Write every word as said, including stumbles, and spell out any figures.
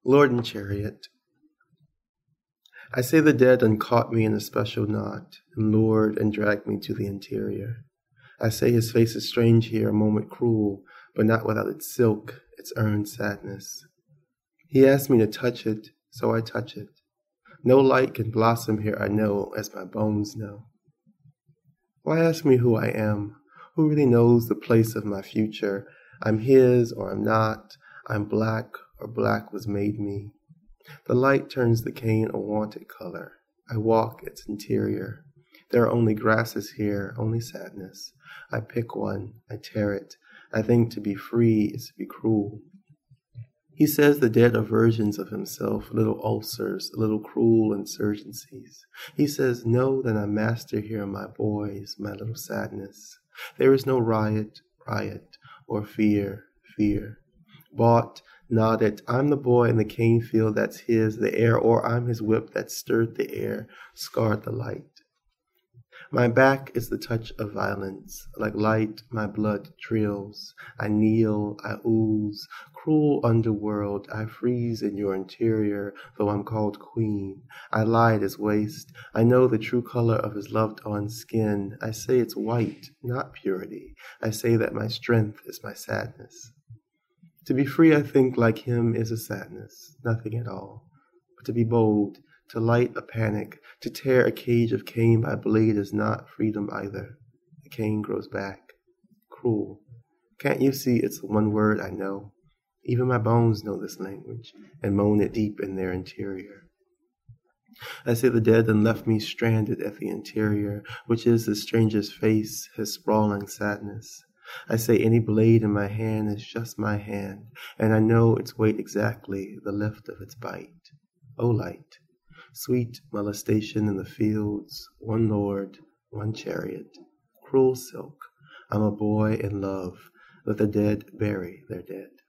Lord and Chariot. I say the dead uncaught me in a special knot, and lured and dragged me to the interior. I say his face is strange here, a moment cruel, but not without its silk, its earned sadness. He asked me to touch it, so I touch it. No light can blossom here, I know, as my bones know. Why ask me who I am? Who really knows the place of my future? I'm his or I'm not. I'm black or black was made me. The light turns the cane a wanted color. I walk its interior. There are only grasses here, only sadness. I pick one, I tear it. I think to be free is to be cruel. He says the dead are versions of himself, little ulcers, little cruel insurgencies. He says, know that I master here my boys, my little sadness. There is no riot, riot, or fear, fear. Bought, nodded, I'm the boy in the cane field that's his, the air, or I'm his whip that stirred the air, scarred the light. My back is the touch of violence. Like light, my blood trills. I kneel, I ooze. Cruel underworld, I freeze in your interior, though I'm called queen. I lie at his waist. I know the true color of his loved-on skin. I say it's white, not purity. I say that my strength is my sadness. To be free, I think, like him, is a sadness, nothing at all. But to be bold, to light a panic, to tear a cage of cane by blade is not freedom either. The cane grows back. Cruel. Can't you see it's the one word I know? Even my bones know this language and moan it deep in their interior. I say the dead and left me stranded at the interior, which is the stranger's face, his sprawling sadness. I say any blade in my hand is just my hand, and I know its weight exactly, the lift of its bite. O light, sweet molestation in the fields, one lord, one chariot, cruel silk, I'm a boy in love, let the dead bury their dead.